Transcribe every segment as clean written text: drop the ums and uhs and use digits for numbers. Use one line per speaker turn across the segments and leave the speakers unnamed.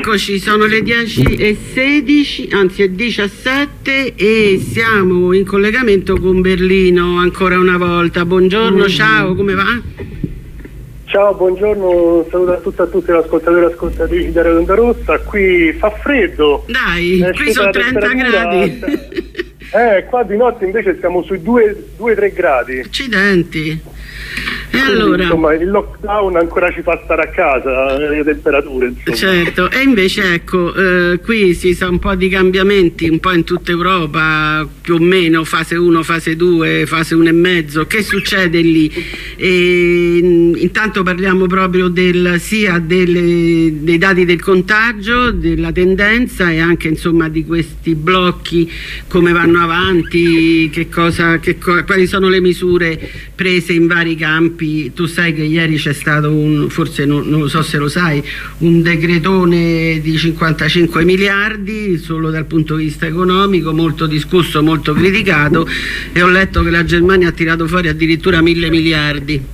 Eccoci, sono le 10:16, anzi è 17 e siamo in collegamento con Berlino ancora una volta. Buongiorno, ciao, come va?
Ciao, buongiorno, saluto a tutti gli ascoltatori e ascoltatrici della Onda Rossa. Qui fa freddo.
Dai, qui sono 30 gradi.
Qua di notte invece siamo sui 2-3 gradi.
Accidenti. E
quindi,
allora?
Insomma, il lockdown ancora ci fa stare a casa, le temperature, insomma.
Certo, e invece ecco, qui si sa un po' di cambiamenti, un po' in tutta Europa, più o meno, fase 1, fase 2, fase 1 e mezzo. Che succede lì? Intanto parliamo proprio sia dei dati del contagio, della tendenza e anche insomma di questi blocchi, come vanno avanti, quali sono le misure prese in vari campi. Tu sai che ieri c'è stato forse non lo so se lo sai, un decretone di 55 miliardi solo dal punto di vista economico, molto discusso, molto criticato, e ho letto che la Germania ha tirato fuori addirittura 1.000 miliardi.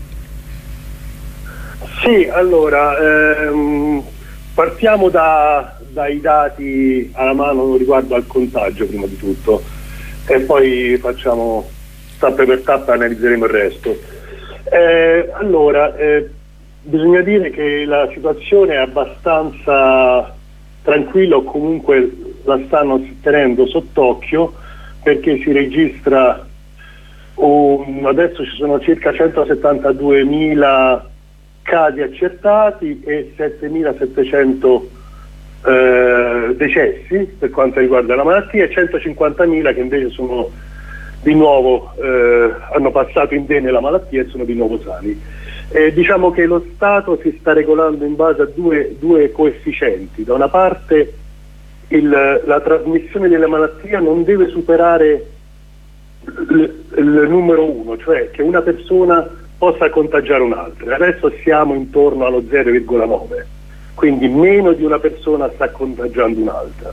Sì, allora partiamo dai dati alla mano riguardo al contagio prima di tutto e poi facciamo tappa per tappa, analizzeremo il resto. Allora, bisogna dire che la situazione è abbastanza tranquilla, o comunque la stanno tenendo sott'occhio, perché si registra adesso ci sono circa 172.000 casi accertati e 7.700 decessi per quanto riguarda la malattia, e 150.000 che invece sono di nuovo hanno passato indenne la malattia e sono di nuovo sani. Diciamo che lo Stato si sta regolando in base a due coefficienti. Da una parte la trasmissione della malattia non deve superare il numero 1, cioè che una persona possa contagiare un'altra. Adesso siamo intorno allo 0,9, quindi meno di una persona sta contagiando un'altra.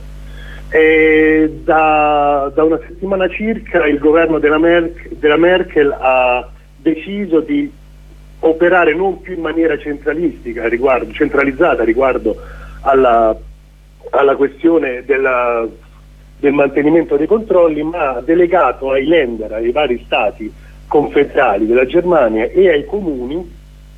Da una settimana circa il governo della Merkel ha deciso di operare non più in maniera centralizzata riguardo alla questione del mantenimento dei controlli, ma ha delegato ai Länder, ai vari stati confederali della Germania e ai comuni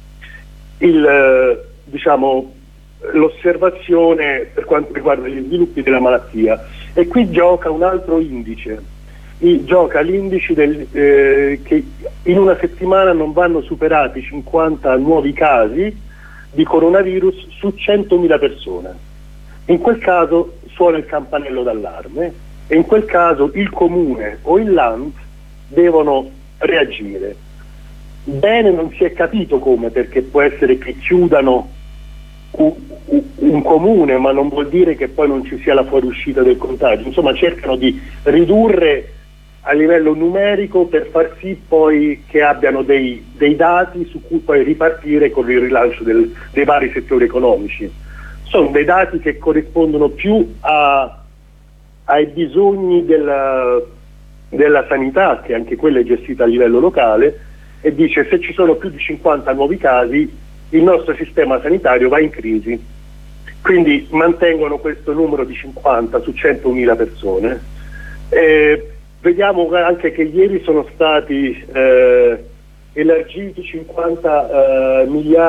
l'osservazione per quanto riguarda gli sviluppi della malattia. E qui gioca un altro indice, gioca l'indice che in una settimana non vanno superati 50 nuovi casi di coronavirus su 100.000 persone. In quel caso suona il campanello d'allarme e in quel caso il comune o il Land devono reagire. Bene, non si è capito come, perché può essere che chiudano un comune, ma non vuol dire che poi non ci sia la fuoriuscita del contagio. Insomma, cercano di ridurre a livello numerico per far sì poi che abbiano dei dati su cui poi ripartire con il rilancio dei vari settori economici. Sono dei dati che corrispondono più ai bisogni della sanità, che anche quella è gestita a livello locale, e dice: se ci sono più di 50 nuovi casi il nostro sistema sanitario va in crisi. Quindi mantengono questo numero di 50 su 100.000 persone. Vediamo anche che ieri sono stati elargiti 50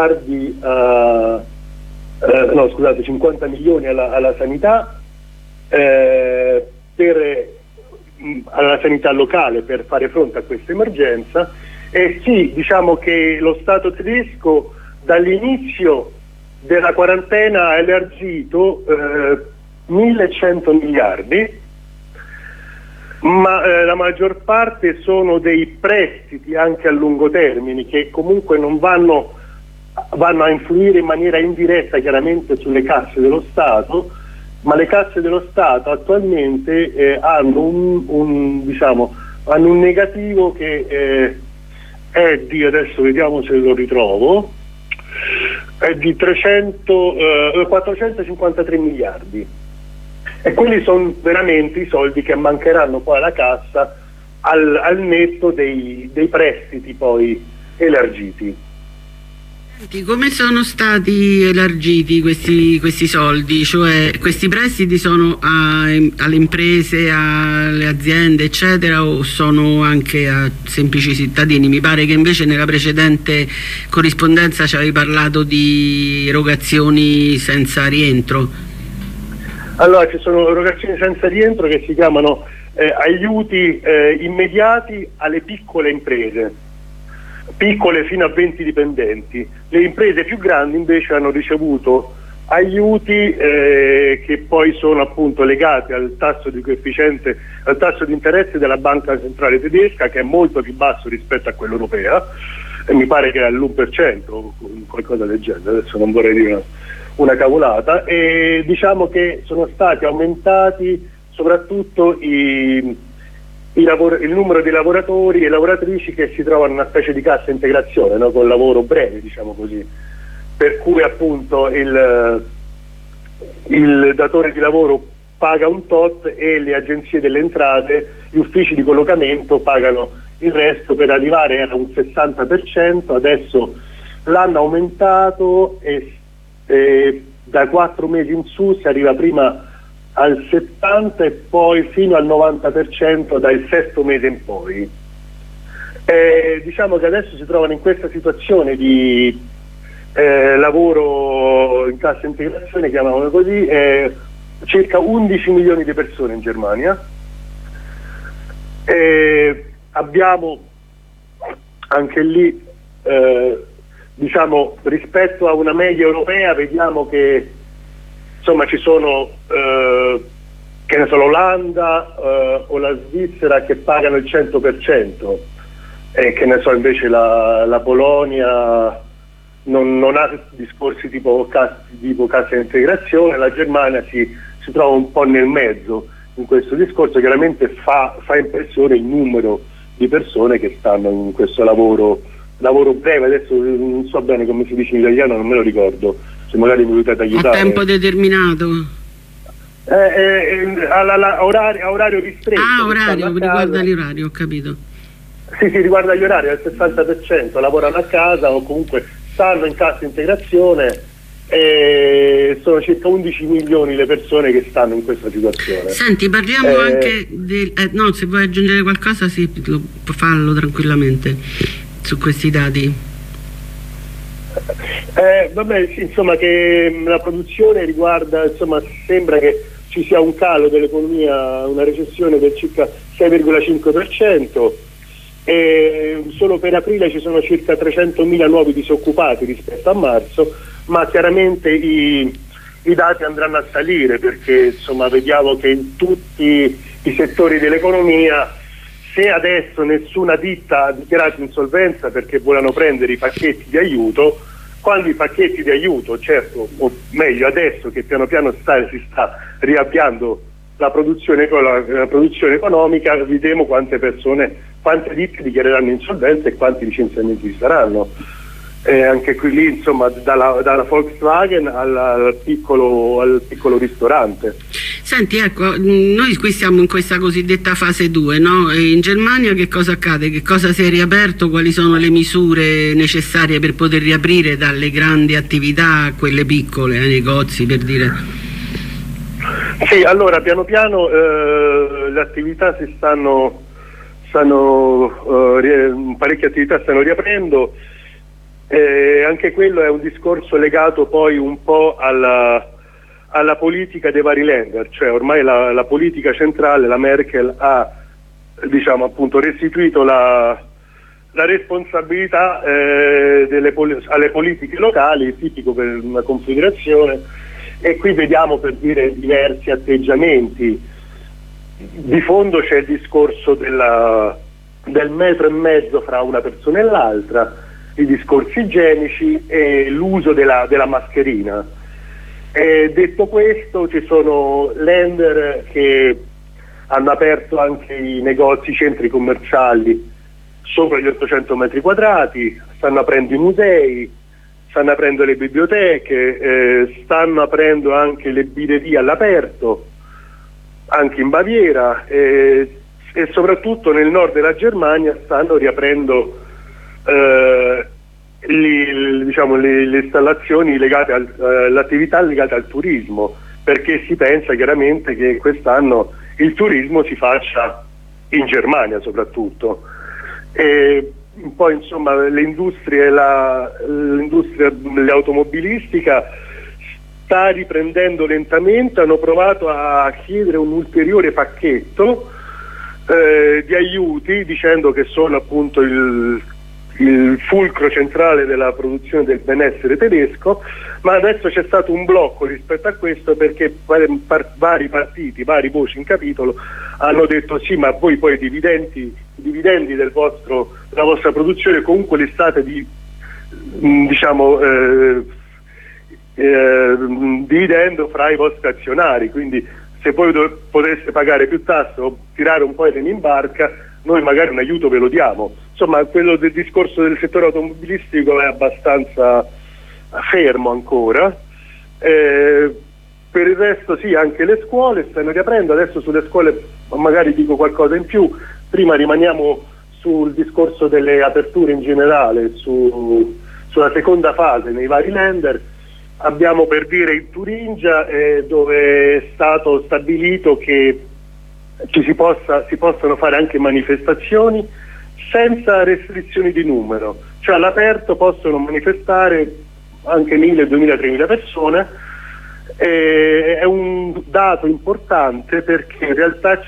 milioni alla sanità, alla sanità locale, per fare fronte a questa emergenza. E sì, diciamo che lo Stato tedesco dall'inizio della quarantena ha elargito 1.100 miliardi, ma la maggior parte sono dei prestiti anche a lungo termine, che comunque non vanno a influire in maniera indiretta chiaramente sulle casse dello Stato, ma le casse dello Stato attualmente hanno un negativo che è di, adesso vediamo se lo ritrovo, è di 453 miliardi, e quelli sono veramente i soldi che mancheranno poi alla cassa al netto dei prestiti poi elargiti.
Come sono stati elargiti questi soldi? Cioè questi prestiti sono alle imprese, alle aziende eccetera, o sono anche a semplici cittadini? Mi pare che invece nella precedente corrispondenza ci avevi parlato di erogazioni senza rientro.
Allora, ci sono erogazioni senza rientro che si chiamano aiuti immediati alle piccole imprese, piccole fino a 20 dipendenti. Le imprese più grandi invece hanno ricevuto aiuti che poi sono appunto legati al tasso di coefficiente, al tasso di interesse della Banca Centrale Tedesca, che è molto più basso rispetto a quello europea, e mi pare che è all'1% o qualcosa del genere, adesso non vorrei dire una cavolata, e diciamo che sono stati aumentati soprattutto il numero di lavoratori e lavoratrici che si trovano in una specie di cassa integrazione, no? Con lavoro breve, diciamo così, per cui appunto il datore di lavoro paga un tot e le agenzie delle entrate, gli uffici di collocamento pagano il resto, per arrivare a un 60%. Adesso l'hanno aumentato e da 4 mesi in su si arriva prima al 70% e poi fino al 90% dal 6º mese in poi. Diciamo che adesso si trovano in questa situazione di lavoro in cassa integrazione, chiamiamolo così, circa 11 milioni di persone in Germania. Abbiamo anche lì diciamo, rispetto a una media europea, vediamo che insomma ci sono che ne so, l'Olanda o la Svizzera che pagano il 100%, e che ne so invece la Polonia non ha discorsi tipo cassa di integrazione. La Germania si trova un po' nel mezzo in questo discorso. Chiaramente fa impressione il numero di persone che stanno in questo lavoro breve. Adesso non so bene come si dice in italiano, non me lo ricordo, se magari mi potete aiutare.
A tempo determinato?
A orario ristretto.
Ah, orario, riguarda gli orari, ho capito.
Sì, riguarda gli orari, al 60% lavorano a casa o comunque stanno in cassa integrazione, e sono circa 11 milioni le persone che stanno in questa situazione.
Senti, parliamo anche no, se vuoi aggiungere qualcosa sì, fallo tranquillamente su questi dati.
Vabbè, sì, insomma, che la produzione riguarda, insomma, sembra che ci sia un calo dell'economia, una recessione del circa 6,5%, e solo per aprile ci sono circa 300.000 nuovi disoccupati rispetto a marzo, ma chiaramente i dati andranno a salire, perché insomma vediamo che in tutti i settori dell'economia, se adesso nessuna ditta ha dichiarato insolvenza perché volevano prendere i pacchetti di aiuto, quando i pacchetti di aiuto, certo, o meglio adesso che piano piano si sta riavviando la produzione economica, vedremo quante ditte dichiareranno insolvenza e quanti licenziamenti ci saranno. Anche qui lì, insomma, dalla Volkswagen al piccolo ristorante.
Senti, ecco, noi qui siamo in questa cosiddetta fase 2, no? E in Germania che cosa accade? Che cosa si è riaperto? Quali sono le misure necessarie per poter riaprire dalle grandi attività a quelle piccole, ai negozi, per dire?
Sì, allora piano piano le attività parecchie attività stanno riaprendo. Anche quello è un discorso legato poi un po' alla politica dei vari Länder, cioè ormai la politica centrale, la Merkel ha, diciamo, appunto restituito la responsabilità alle politiche locali, tipico per una confederazione, e qui vediamo, per dire, diversi atteggiamenti. Di fondo c'è il discorso del metro e mezzo fra una persona e l'altra, i discorsi igienici e l'uso della mascherina. Detto questo, ci sono Länder che hanno aperto anche i negozi, i centri commerciali sopra gli 800 metri quadrati, stanno aprendo i musei, stanno aprendo le biblioteche, stanno aprendo anche le birrerie all'aperto, anche in Baviera, e soprattutto nel nord della Germania stanno riaprendo le installazioni legate all'attività legate al turismo, perché si pensa chiaramente che quest'anno il turismo si faccia in Germania soprattutto. E poi insomma l'industria dell'automobilistica sta riprendendo lentamente, hanno provato a chiedere un ulteriore pacchetto di aiuti, dicendo che sono appunto il fulcro centrale della produzione del benessere tedesco, ma adesso c'è stato un blocco rispetto a questo, perché vari partiti, vari voci in capitolo hanno detto sì, ma voi poi i dividendi della vostra produzione comunque li state dividendo fra i vostri azionari, quindi se voi poteste pagare più tasse o tirare un po' i remi in barca, noi magari un aiuto ve lo diamo. Insomma, quello del discorso del settore automobilistico è abbastanza fermo ancora. Per il resto sì, anche le scuole stanno riaprendo. Adesso sulle scuole magari dico qualcosa in più. Prima rimaniamo sul discorso delle aperture in generale, sulla seconda fase nei vari Länder. Abbiamo, per dire, in Turingia dove è stato stabilito che si possono fare anche manifestazioni senza restrizioni di numero, cioè all'aperto possono manifestare anche 1.000, 2.000, 3.000 persone. È un dato importante, perché in realtà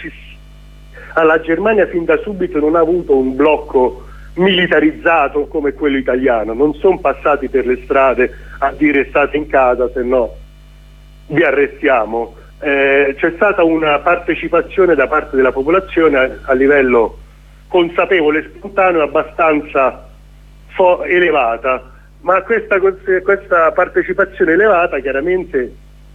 la Germania fin da subito non ha avuto un blocco militarizzato come quello italiano, non sono passati per le strade a dire state in casa se no vi arrestiamo. C'è stata una partecipazione da parte della popolazione a livello consapevole e spontaneo abbastanza elevata, ma questa partecipazione elevata chiaramente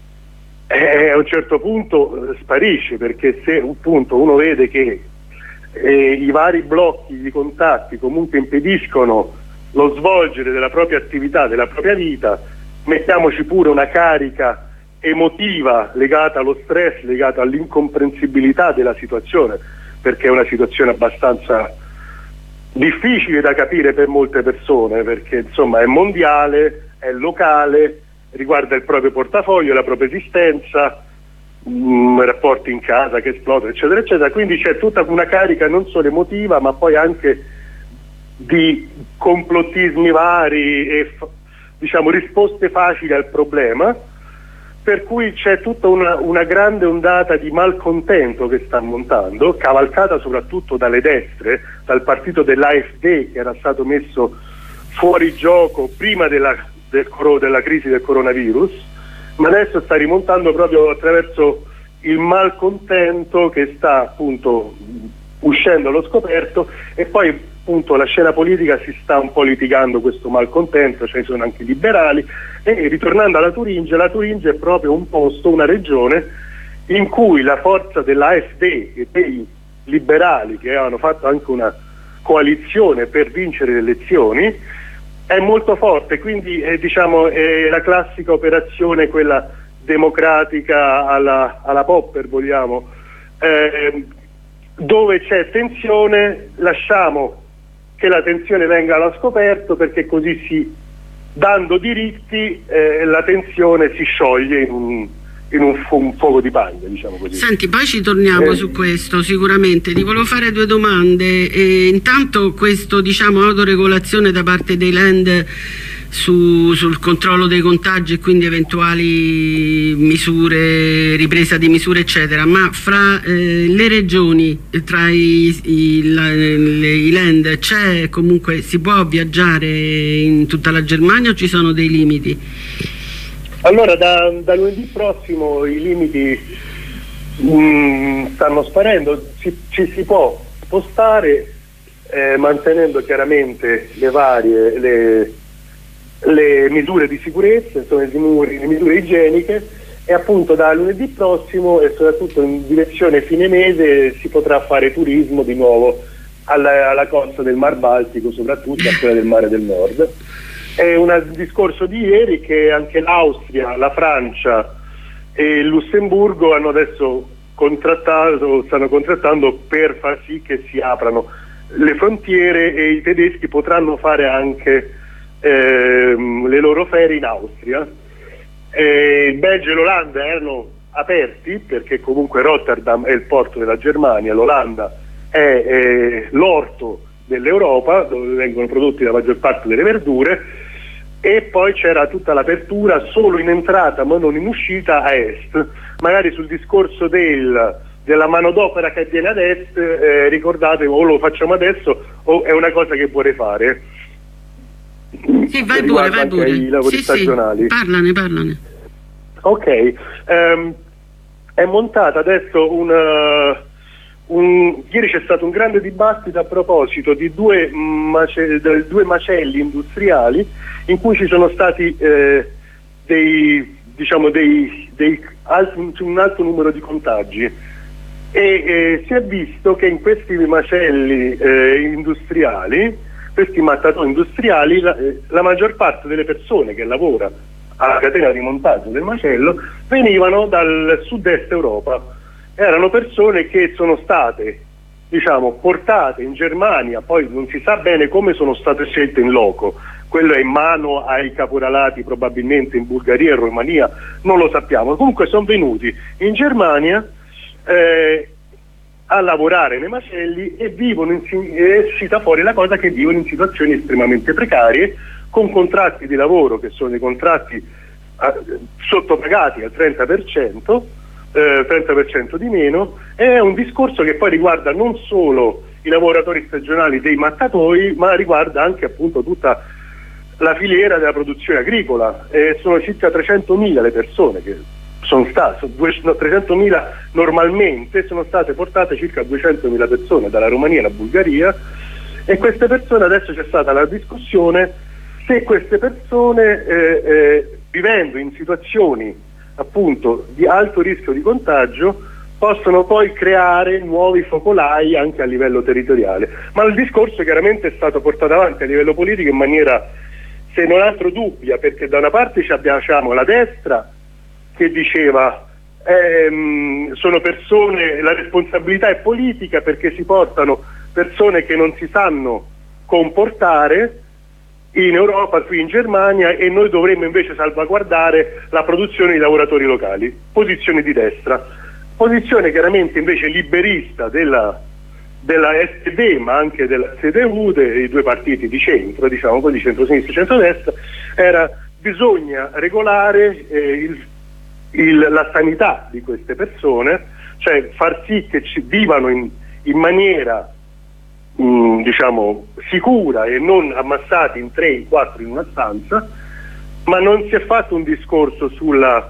a un certo punto sparisce, perché se appunto uno vede che i vari blocchi di contatti comunque impediscono lo svolgere della propria attività, della propria vita, mettiamoci pure una carica emotiva legata allo stress, legata all'incomprensibilità della situazione, perché è una situazione abbastanza difficile da capire per molte persone, perché insomma è mondiale, è locale, riguarda il proprio portafoglio, la propria esistenza, rapporti in casa che esplodono, eccetera eccetera. Quindi c'è tutta una carica non solo emotiva, ma poi anche di complottismi vari e risposte facili al problema, per cui c'è tutta una grande ondata di malcontento che sta montando, cavalcata soprattutto dalle destre, dal partito dell'AfD, che era stato messo fuori gioco prima della crisi del coronavirus, ma adesso sta rimontando proprio attraverso il malcontento che sta appunto uscendo allo scoperto. E poi appunto la scena politica si sta un po' litigando questo malcontento, cioè sono anche liberali. E ritornando alla Turingia, la Turingia è proprio un posto, una regione in cui la forza dell'AfD e dei liberali, che hanno fatto anche una coalizione per vincere le elezioni, è molto forte. Quindi è la classica operazione, quella democratica alla Popper, vogliamo, dove c'è tensione lasciamo che la tensione venga allo scoperto, perché così dando diritti la tensione si scioglie in un fuoco di paglia, diciamo così.
Senti, poi ci torniamo su questo sicuramente. Ti volevo fare due domande. Intanto questo autoregolazione da parte dei Länder sul controllo dei contagi e quindi eventuali misure, ripresa di misure eccetera, ma fra le regioni, tra i Länder, c'è comunque, si può viaggiare in tutta la Germania o ci sono dei limiti?
Allora da lunedì prossimo i limiti stanno sparendo, ci si può spostare mantenendo chiaramente le misure di sicurezza, insomma, le misure igieniche, e appunto da lunedì prossimo e soprattutto in direzione fine mese si potrà fare turismo di nuovo alla costa del Mar Baltico, soprattutto a quella del Mare del Nord. È un discorso di ieri che anche l'Austria, la Francia e il Lussemburgo hanno adesso stanno contrattando per far sì che si aprano le frontiere, e i tedeschi potranno fare anche le loro ferie in Austria. Il Belgio e l'Olanda erano aperti, perché comunque Rotterdam è il porto della Germania, l'Olanda è l'orto dell'Europa, dove vengono prodotti la maggior parte delle verdure, e poi c'era tutta l'apertura solo in entrata ma non in uscita a est. Magari sul discorso della manodopera che avviene ad est, ricordate, o lo facciamo adesso o è una cosa che vorrei fare.
Sì, vai pure.
I lavori stagionali.
Sì, parlane.
Ok, è montata adesso ieri c'è stato un grande dibattito a proposito di due macelli industriali in cui ci sono stati un alto numero di contagi, e si è visto che in questi macelli industriali, questi mattatoi industriali, la maggior parte delle persone che lavora alla catena di montaggio del macello venivano dal sud-est Europa. Erano persone che sono state, portate in Germania, poi non si sa bene come sono state scelte in loco, quello è in mano ai caporalati probabilmente in Bulgaria e Romania, non lo sappiamo. Comunque sono venuti in Germania a lavorare nei macelli e è uscita fuori la cosa che vivono in situazioni estremamente precarie, con contratti di lavoro che sono dei contratti sottopagati al 30%, 30% di meno. È un discorso che poi riguarda non solo i lavoratori stagionali dei mattatoi, ma riguarda anche appunto tutta la filiera della produzione agricola. Sono circa 300.000 le persone che sono state, 300.000 normalmente, sono state portate circa 200.000 persone dalla Romania alla Bulgaria, e queste persone, adesso c'è stata la discussione se queste persone vivendo in situazioni appunto di alto rischio di contagio possono poi creare nuovi focolai anche a livello territoriale. Ma il discorso chiaramente è stato portato avanti a livello politico in maniera, se non altro, dubbia, perché da una parte abbiamo la destra che diceva sono persone, la responsabilità è politica perché si portano persone che non si sanno comportare in Europa, qui in Germania, e noi dovremmo invece salvaguardare la produzione di lavoratori locali. Posizione di destra. Posizione chiaramente invece liberista della SD, ma anche della CDU, dei due partiti di centro, diciamo così, centro-sinistra e centro-destra, era: bisogna regolare la sanità di queste persone, cioè far sì che vivano in maniera sicura e non ammassati in 3, in 4 in una stanza. Ma non si è fatto un discorso su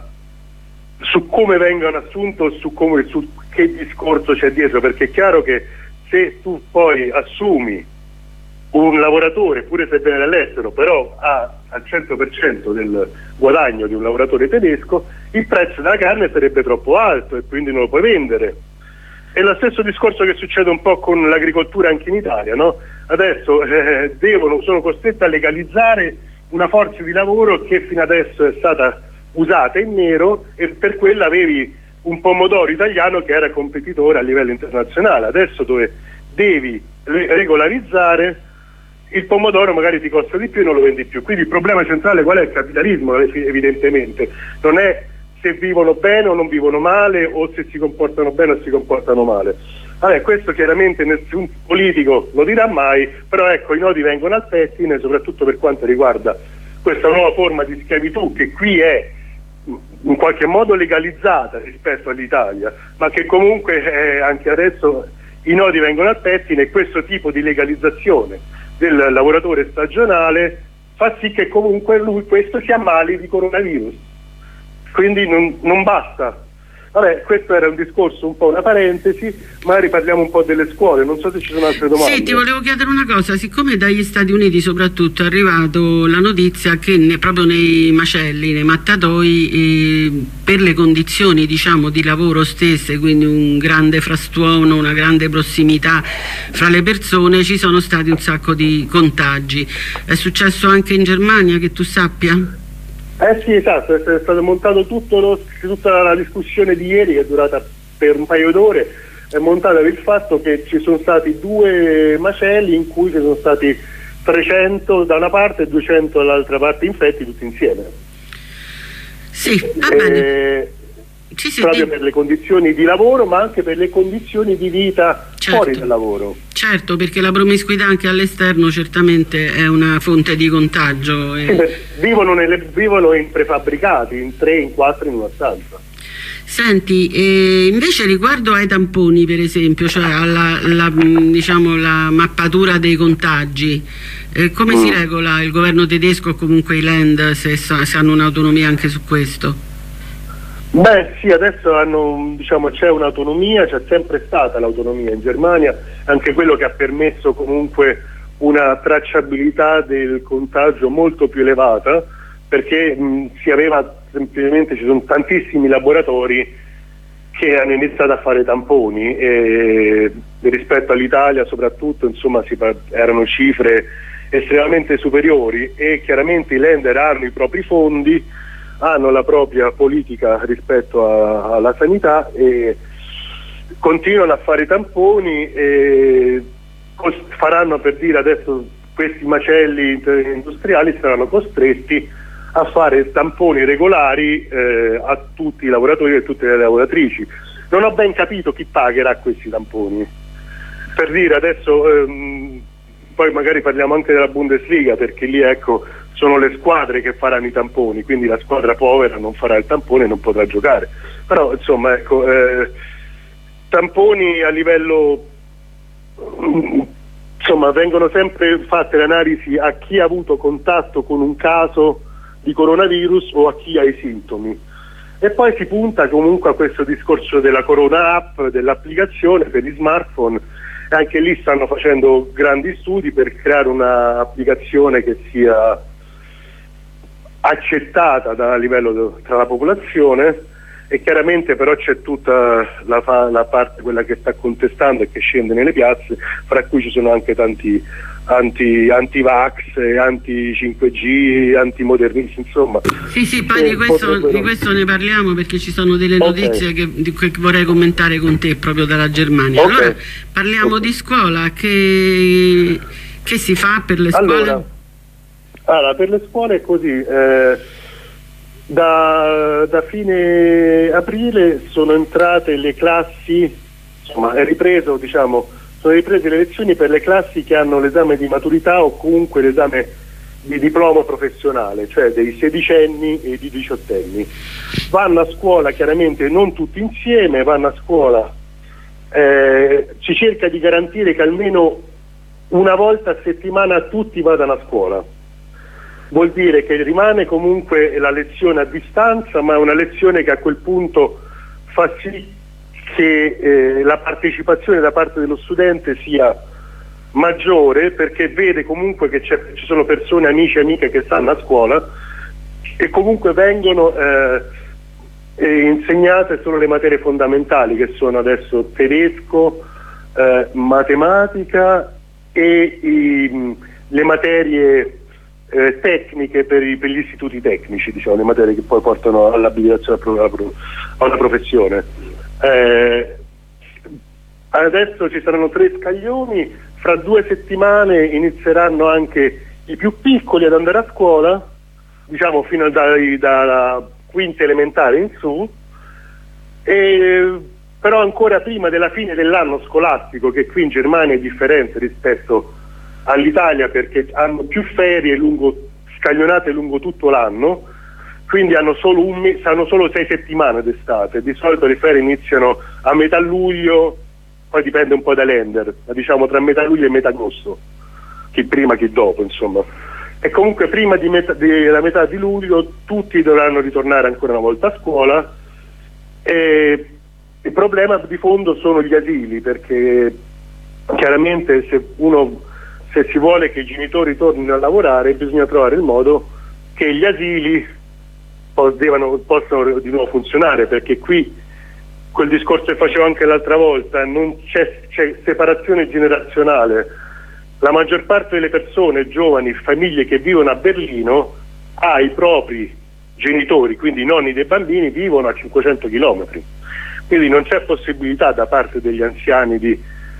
come vengono assunto, su che discorso c'è dietro, perché è chiaro che se tu poi assumi un lavoratore, pure se viene dall'estero, però ha al 100% del guadagno di un lavoratore tedesco, il prezzo della carne sarebbe troppo alto e quindi non lo puoi vendere. È lo stesso discorso che succede un po' con l'agricoltura anche in Italia, no? Adesso sono costretti a legalizzare una forza di lavoro che fino adesso è stata usata in nero, e per quella avevi un pomodoro italiano che era competitore a livello internazionale. Adesso dove devi regolarizzare, il pomodoro magari ti costa di più e non lo vendi più. Quindi il problema centrale qual è? Il capitalismo, evidentemente. Non è se vivono bene o non vivono male, o se si comportano bene o si comportano male. Vabbè, questo chiaramente nessun politico lo dirà mai, però ecco, i nodi vengono al pettine, soprattutto per quanto riguarda questa nuova forma di schiavitù che qui è in qualche modo legalizzata rispetto all'Italia, ma che comunque anche adesso i nodi vengono al pettine, e questo tipo di legalizzazione del lavoratore stagionale fa sì che comunque questo si ammali di coronavirus. Quindi non basta. Vabbè, questo era un discorso, un po' una parentesi, magari parliamo un po' delle scuole, non so se ci sono altre domande.
Sì, ti volevo chiedere una cosa: siccome dagli Stati Uniti soprattutto è arrivato la notizia che proprio nei macelli, nei mattatoi, per le condizioni diciamo di lavoro stesse, quindi un grande frastuono, una grande prossimità fra le persone, ci sono stati un sacco di contagi. È successo anche in Germania, che tu sappia?
Sì, esatto, è stato montato tutta la discussione di ieri, che è durata per un paio d'ore, è montata per il fatto che ci sono stati 2 macelli in cui ci sono stati 300 da una parte e 200 dall'altra parte infetti tutti insieme.
Sì, va bene.
Proprio per le condizioni di lavoro, ma anche per le condizioni di vita fuori dal lavoro.
Certo, perché la promiscuità anche all'esterno certamente è una fonte di contagio.
Sì, vivono in prefabbricati, in 3, in 4 in una stanza.
Senti, invece riguardo ai tamponi, per esempio, cioè diciamo, la mappatura dei contagi, come si regola il governo tedesco o comunque i Länder se hanno un'autonomia anche su questo?
Beh sì, adesso diciamo, c'è un'autonomia, c'è sempre stata l'autonomia in Germania, anche quello che ha permesso comunque una tracciabilità del contagio molto più elevata, perché semplicemente ci sono tantissimi laboratori che hanno iniziato a fare tamponi e rispetto all'Italia soprattutto, insomma, erano cifre estremamente superiori, e chiaramente i Länder hanno i propri fondi, hanno la propria politica rispetto alla sanità e continuano a fare tamponi e faranno, per dire adesso, questi macelli industriali saranno costretti a fare tamponi regolari a tutti i lavoratori e a tutte le lavoratrici. Non ho ben capito chi pagherà questi tamponi. Per dire adesso, poi magari parliamo anche della Bundesliga, perché lì ecco sono le squadre che faranno i tamponi, quindi la squadra povera non farà il tampone e non potrà giocare. Però insomma ecco, tamponi a livello, insomma, vengono sempre fatte le analisi a chi ha avuto contatto con un caso di coronavirus o a chi ha i sintomi, e poi si punta comunque a questo discorso della Corona App, dell'applicazione per gli smartphone, e anche lì stanno facendo grandi studi per creare un'applicazione che sia accettata a livello tra la popolazione, e chiaramente però c'è tutta la parte, quella che sta contestando e che scende nelle piazze, fra cui ci sono anche tanti anti-vax, anti-5G, anti-modernisti, insomma.
Sì, poi di questo ne parliamo, perché ci sono delle notizie che vorrei commentare con te proprio dalla Germania. Allora parliamo di scuola, che si fa per le scuole?
Allora, per le scuole è così, da fine aprile sono entrate le classi, insomma sono riprese le lezioni per le classi che hanno l'esame di maturità o comunque l'esame di diploma professionale, cioè dei sedicenni e di diciottenni. Vanno a scuola chiaramente non tutti insieme, vanno a scuola, si cerca di garantire che almeno una volta a settimana tutti vadano a scuola. Vuol dire che rimane comunque la lezione a distanza, ma è una lezione che a quel punto fa sì che la partecipazione da parte dello studente sia maggiore, perché vede comunque che ci sono persone, amici e amiche che stanno a scuola, e comunque vengono insegnate solo le materie fondamentali, che sono adesso tedesco, matematica e le materie tecniche per gli istituti tecnici, diciamo, le materie che poi portano all'abilitazione a una professione. Adesso ci saranno 3 scaglioni, fra 2 settimane inizieranno anche i più piccoli ad andare a scuola, diciamo fino dalla quinta elementare in su, però ancora prima della fine dell'anno scolastico, che qui in Germania è differente rispetto all'Italia, perché hanno più ferie scaglionate lungo tutto l'anno, quindi hanno solo 6 settimane d'estate. Di solito le ferie iniziano a metà luglio, poi dipende un po' dai Länder, ma diciamo tra metà luglio e metà agosto, chi prima chi dopo, insomma. E comunque prima della metà di luglio tutti dovranno ritornare ancora una volta a scuola, e il problema di fondo sono gli asili, perché chiaramente se si vuole che i genitori tornino a lavorare bisogna trovare il modo che gli asili possano di nuovo funzionare, perché qui quel discorso che facevo anche l'altra volta, non c'è separazione generazionale. La maggior parte delle persone, giovani, famiglie che vivono a Berlino, ha i propri genitori, quindi i nonni dei bambini, vivono a 500 chilometri, quindi non c'è possibilità da parte degli anziani di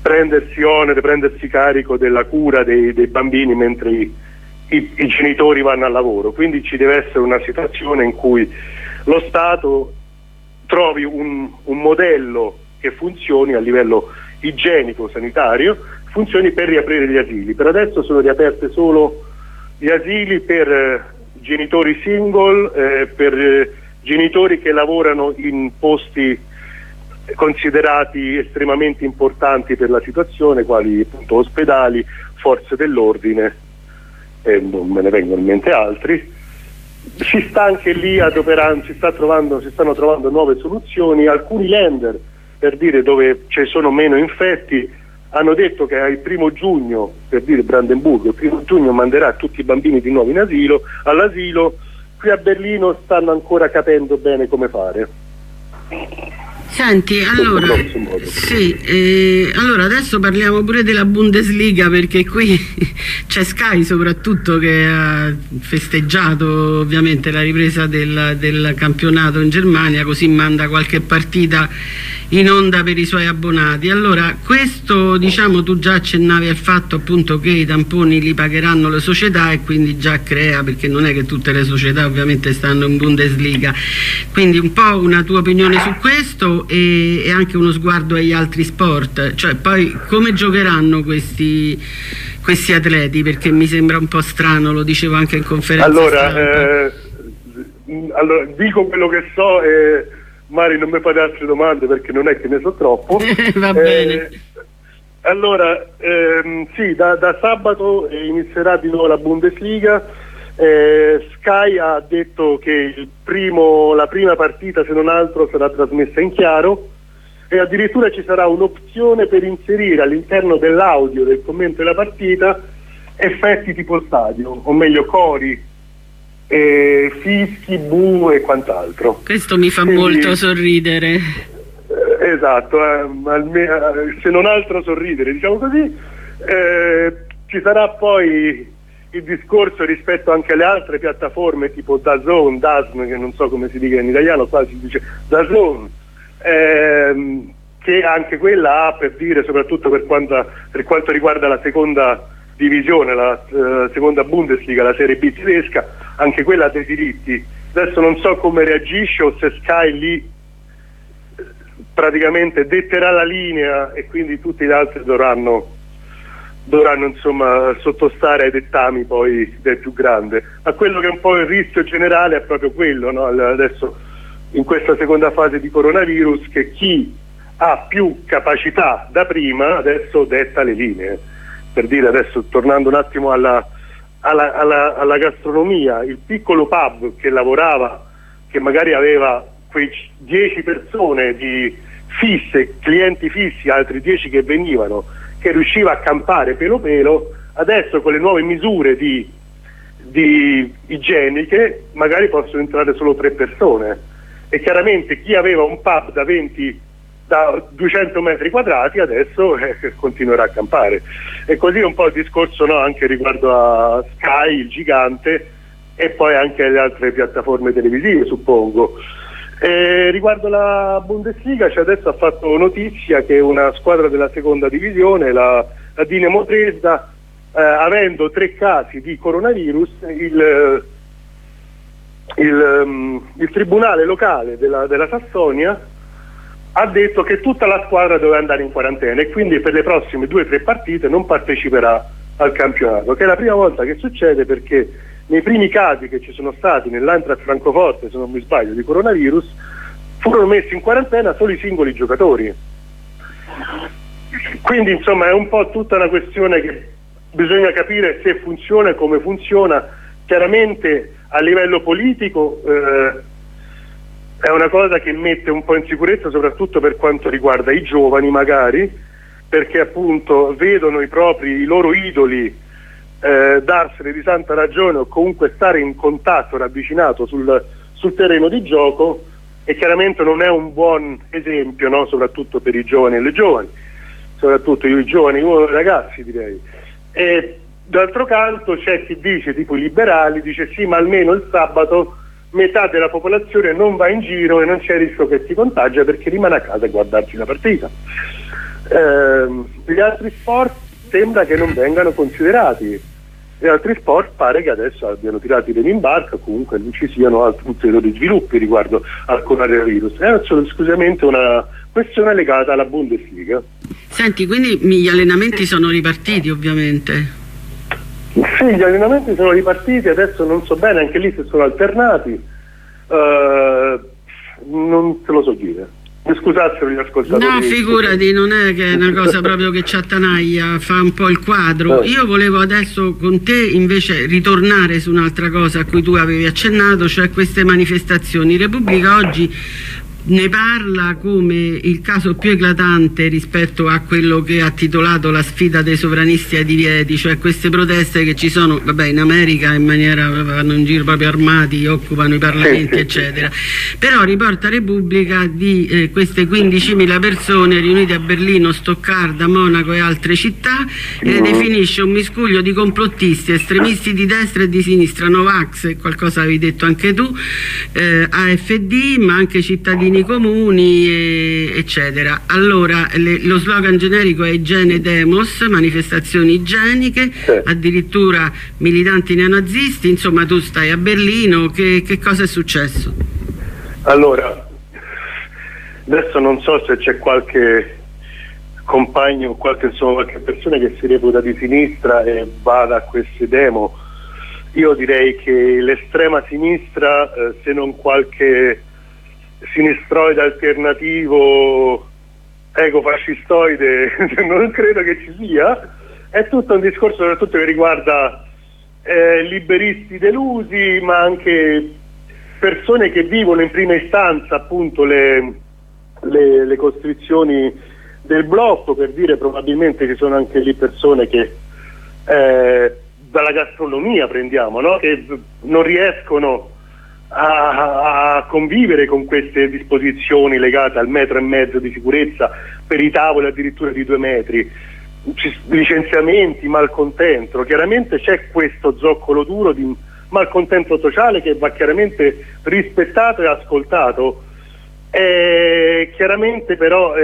prendersi carico della cura dei bambini mentre i genitori vanno al lavoro. Quindi ci deve essere una situazione in cui lo Stato trovi un modello che funzioni a livello igienico, sanitario, funzioni per riaprire gli asili. Per adesso sono riaperte solo gli asili per genitori single, per genitori che lavorano in posti considerati estremamente importanti per la situazione, quali appunto ospedali, forze dell'ordine, e non me ne vengono in mente altri. Si sta anche lì adoperando, si stanno trovando nuove soluzioni. Alcuni lender, per dire dove ci sono meno infetti, hanno detto che il 1° giugno, per dire Brandenburgo, il 1° giugno manderà tutti i bambini di nuovo all'asilo. Qui a Berlino stanno ancora capendo bene come fare.
Senti, allora, allora adesso parliamo pure della Bundesliga, perché qui c'è Sky soprattutto che ha festeggiato ovviamente la ripresa del campionato in Germania, così manda qualche partita in onda per i suoi abbonati. Allora, questo, diciamo, tu già accennavi al fatto appunto che i tamponi li pagheranno le società, e quindi già crea, perché non è che tutte le società ovviamente stanno in Bundesliga, quindi un po' una tua opinione su questo e anche uno sguardo agli altri sport, cioè poi come giocheranno questi atleti, perché mi sembra un po' strano, lo dicevo anche in conferenza
allora dico quello che so e Mari non mi fate altre domande perché non è che ne so troppo.
Va bene.
Allora, sì, da sabato inizierà di nuovo la Bundesliga. Sky ha detto che la prima partita, se non altro, sarà trasmessa in chiaro, e addirittura ci sarà un'opzione per inserire all'interno dell'audio del commento della partita effetti tipo stadio, o meglio cori, fischi, bu e quant'altro.
Questo mi fa molto sorridere.
Esatto, se non altro sorridere, diciamo così. Ci sarà poi il discorso rispetto anche alle altre piattaforme tipo DAZN, che non so come si dica in italiano, qua si dice DAZN, che anche quella ha, per dire, soprattutto per quanto riguarda la seconda divisione, la seconda Bundesliga, la Serie B tedesca, anche quella ha dei diritti. Adesso non so come reagisce, o se Sky lì praticamente detterà la linea e quindi tutti gli altri dovranno insomma sottostare ai dettami poi del più grande. Ma quello che è un po' il rischio generale è proprio quello, no? Adesso in questa seconda fase di coronavirus, che chi ha più capacità da prima adesso detta le linee. Per dire, adesso tornando un attimo alla gastronomia, il piccolo pub che lavorava, che magari aveva quei 10 persone fisse, clienti fissi, altri 10 che venivano, che riusciva a campare pelo pelo, adesso con le nuove misure di igieniche magari possono entrare solo 3 persone, e chiaramente chi aveva un pub da 200 metri quadrati adesso continuerà a campare. E così un po' il discorso, no, anche riguardo a Sky, il gigante, e poi anche alle altre piattaforme televisive, suppongo. Riguardo la Bundesliga, adesso ha fatto notizia che una squadra della seconda divisione, la Dinamo Dresda, avendo 3 casi di coronavirus, il tribunale locale della Sassonia ha detto che tutta la squadra doveva andare in quarantena, e quindi per le prossime 2 o 3 partite non parteciperà al campionato, che è la prima volta che succede, perché nei primi casi che ci sono stati nell'Eintracht Francoforte, se non mi sbaglio, di coronavirus, furono messi in quarantena solo i singoli giocatori. Quindi insomma è un po' tutta una questione che bisogna capire se funziona e come funziona. Chiaramente a livello politico è una cosa che mette un po' in sicurezza, soprattutto per quanto riguarda i giovani magari, perché appunto vedono i loro idoli darsene di santa ragione, o comunque stare in contatto ravvicinato sul terreno di gioco, e chiaramente non è un buon esempio, no? Soprattutto per i giovani e le giovani, soprattutto i giovani ragazzi, direi. E d'altro canto c'è chi dice, tipo i liberali, dice sì, ma almeno il sabato metà della popolazione non va in giro e non c'è il rischio che si contagia, perché rimane a casa a guardarsi la partita. Gli altri sport sembra che non vengano considerati. Gli altri sport pare che adesso abbiano tirato i remi in barca, comunque non ci siano altri ulteriori sviluppi riguardo al coronavirus. È solo esclusivamente una questione legata alla Bundesliga.
Senti, quindi gli allenamenti sono ripartiti ovviamente?
Sì, gli allenamenti sono ripartiti, adesso non so bene anche lì se sono alternati, non te lo so dire. Scusassero gli ascoltatori.
No, figurati, non è che è una cosa proprio che ci attanaglia, fa un po' il quadro. Io volevo adesso con te invece ritornare su un'altra cosa a cui tu avevi accennato, cioè queste manifestazioni. Repubblica oggi ne parla come il caso più eclatante rispetto a quello che ha titolato la sfida dei sovranisti ai divieti, cioè queste proteste che ci sono, vabbè, in America in maniera, vanno in giro proprio armati, occupano i parlamenti eccetera, però riporta Repubblica di queste 15.000 persone riunite a Berlino, Stoccarda, Monaco e altre città, e le definisce un miscuglio di complottisti, estremisti di destra e di sinistra, Novax, qualcosa avevi detto anche tu, AfD, ma anche cittadini comuni eccetera. Allora lo slogan generico è Igiene Demos, manifestazioni igieniche, addirittura militanti neonazisti. Insomma, tu stai a Berlino, che cosa è successo?
Allora, adesso non so se c'è qualche compagno o qualche persona che si reputa di sinistra e vada a queste demo. Io direi che l'estrema sinistra, se non qualche sinistroide alternativo ecofascistoide non credo che ci sia. È tutto un discorso soprattutto che riguarda liberisti delusi, ma anche persone che vivono in prima istanza appunto le costrizioni del blocco, per dire. Probabilmente ci sono anche lì persone che dalla gastronomia prendiamo, no? Che non riescono a convivere con queste disposizioni legate al 1,5 metri di sicurezza per i tavoli addirittura di 2 metri, licenziamenti, malcontento. Chiaramente c'è questo zoccolo duro di malcontento sociale che va chiaramente rispettato e ascoltato. Chiaramente però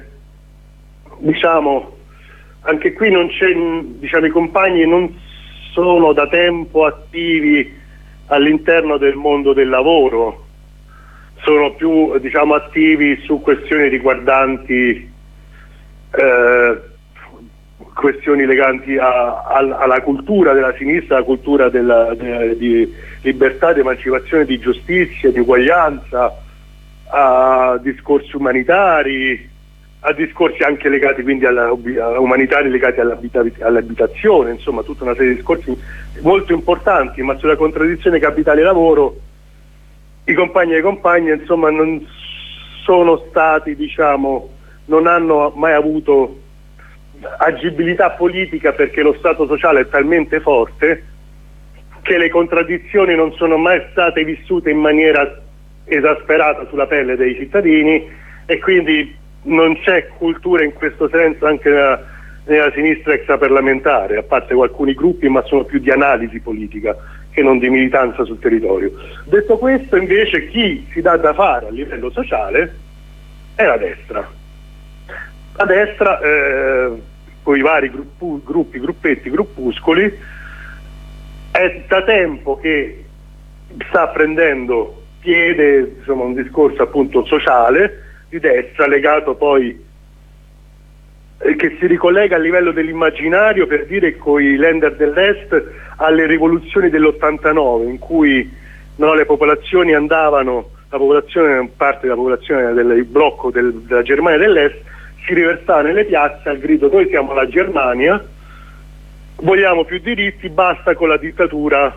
diciamo anche qui non c'è, diciamo, i compagni non sono da tempo attivi all'interno del mondo del lavoro, sono più, diciamo, attivi su questioni riguardanti questioni leganti alla cultura della sinistra, alla cultura di libertà, di emancipazione, di giustizia, di uguaglianza, a discorsi umanitari, a discorsi anche legati quindi umanitari legati all'abitazione, insomma tutta una serie di discorsi molto importanti. Ma sulla contraddizione capitale-lavoro i compagni e le compagne, insomma, non sono stati, diciamo, non hanno mai avuto agibilità politica, perché lo stato sociale è talmente forte che le contraddizioni non sono mai state vissute in maniera esasperata sulla pelle dei cittadini, e quindi non c'è cultura in questo senso anche nella sinistra extraparlamentare, a parte alcuni gruppi, ma sono più di analisi politica che non di militanza sul territorio. Detto questo, invece, chi si dà da fare a livello sociale è la destra. La destra, con i vari gruppi, gruppetti, gruppuscoli, è da tempo che sta prendendo piede, insomma, un discorso appunto sociale di destra, legato poi che si ricollega a livello dell'immaginario, per dire, con i Länder dell'Est alle rivoluzioni dell'89, in cui le popolazioni andavano, parte della popolazione del blocco della Germania dell'Est si riversava nelle piazze al grido: noi siamo la Germania, vogliamo più diritti, basta con la dittatura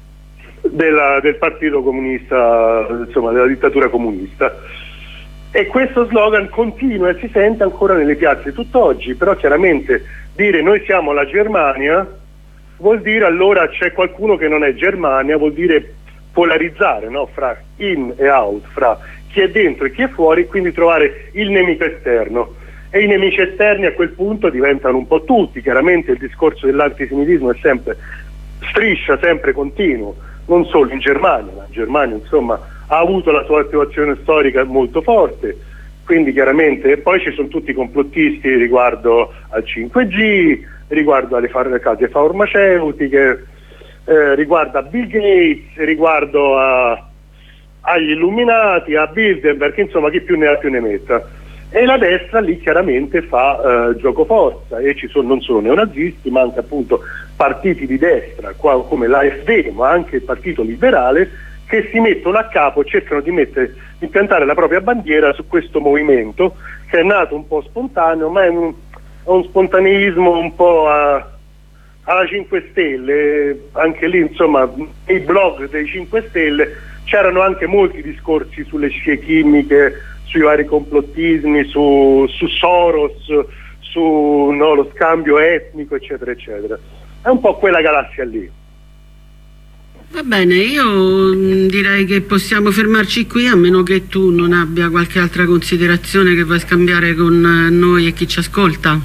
del partito comunista, insomma della dittatura comunista. E questo slogan continua e si sente ancora nelle piazze tutt'oggi. Però chiaramente dire noi siamo la Germania vuol dire allora c'è qualcuno che non è Germania, vuol dire polarizzare, no? Fra in e out, fra chi è dentro e chi è fuori, quindi trovare il nemico esterno. E i nemici esterni a quel punto diventano un po' tutti. Chiaramente il discorso dell'antisemitismo è sempre striscia, sempre continuo, non solo in Germania. La Germania, insomma, ha avuto la sua attivazione storica molto forte, Quindi chiaramente poi ci sono tutti i complottisti riguardo al 5G, riguardo alle case farmaceutiche, riguardo a Bill Gates, riguardo agli Illuminati, a Bilderberg, insomma chi più ne ha più ne metta. E la destra lì chiaramente fa gioco forza, e non solo neonazisti ma anche appunto partiti di destra come l'AfD, ma anche il Partito Liberale, che si mettono a capo, cercano di piantare la propria bandiera su questo movimento che è nato un po' spontaneo, ma è un spontaneismo un po' alla 5 Stelle. Anche lì insomma nei blog dei 5 Stelle c'erano anche molti discorsi sulle scie chimiche, sui vari complottismi, su Soros, lo scambio etnico, eccetera eccetera. È un po' quella galassia lì.
Va bene, io direi che possiamo fermarci qui, a meno che tu non abbia qualche altra considerazione che vuoi scambiare con noi e chi ci ascolta.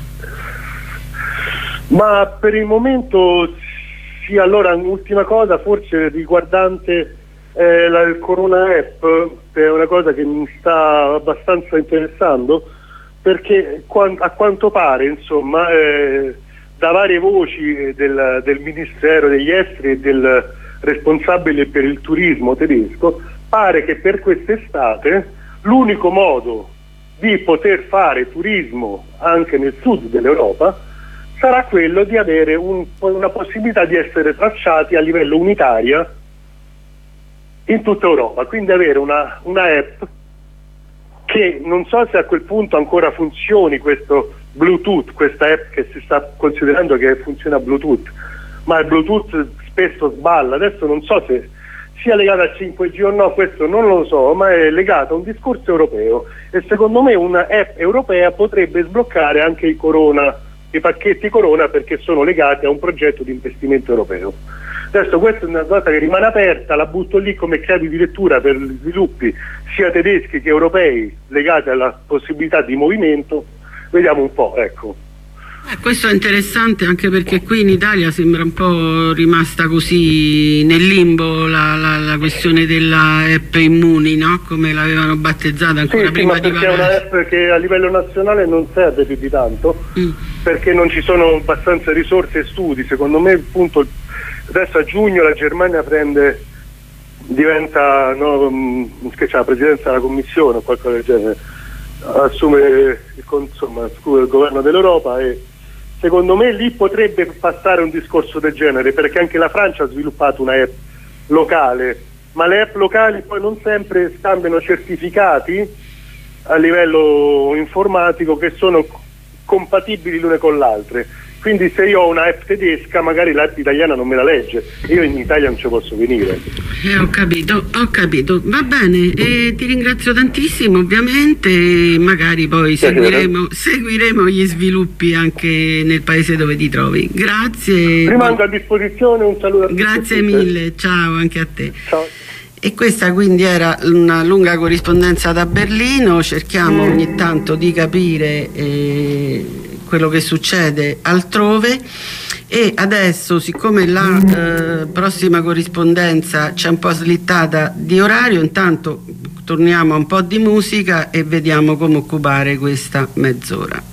Ma per il momento sì. Allora, un'ultima cosa forse riguardante il Corona App, che è una cosa che mi sta abbastanza interessando, perché a quanto pare insomma da varie voci del Ministero degli Esteri e del responsabile per il turismo tedesco, pare che per quest'estate l'unico modo di poter fare turismo anche nel sud dell'Europa sarà quello di avere una possibilità di essere tracciati a livello unitaria in tutta Europa, quindi avere una app che non so se a quel punto ancora funzioni, questo Bluetooth, questa app che si sta considerando che funziona Bluetooth, ma il Bluetooth spesso sballa. Adesso non so se sia legata al 5G o no, questo non lo so, ma è legata a un discorso europeo, e secondo me una app europea potrebbe sbloccare anche i pacchetti Corona, perché sono legati a un progetto di investimento europeo. Adesso questa è una cosa che rimane aperta, la butto lì come chiavi di lettura per gli sviluppi sia tedeschi che europei legati alla possibilità di movimento. Vediamo un po', ecco.
Questo è interessante, anche perché qui in Italia sembra un po' rimasta così nel limbo la questione della app Immuni, no? Come l'avevano battezzata ancora prima di
Perché è una app che a livello nazionale non serve più di tanto, perché non ci sono abbastanza risorse e studi. Secondo me appunto adesso a giugno la Germania diventa la presidenza della Commissione o qualcosa del genere, assume il governo dell'Europa, e secondo me lì potrebbe passare un discorso del genere, perché anche la Francia ha sviluppato una app locale, ma le app locali poi non sempre scambiano certificati a livello informatico che sono compatibili l'une con l'altra. Quindi se io ho una app tedesca, magari l'app italiana non me la legge, io in Italia non ci posso venire.
Ho capito. Va bene, ti ringrazio tantissimo, ovviamente, magari poi seguiremo gli sviluppi anche nel paese dove ti trovi. Grazie.
Rimango a disposizione, un saluto a tutti.
Grazie mille, ciao anche a te.
Ciao.
E questa quindi era una lunga corrispondenza da Berlino. Cerchiamo ogni tanto di capire quello che succede altrove, e adesso, siccome la prossima corrispondenza c'è un po' slittata di orario, intanto torniamo a un po' di musica e vediamo come occupare questa mezz'ora.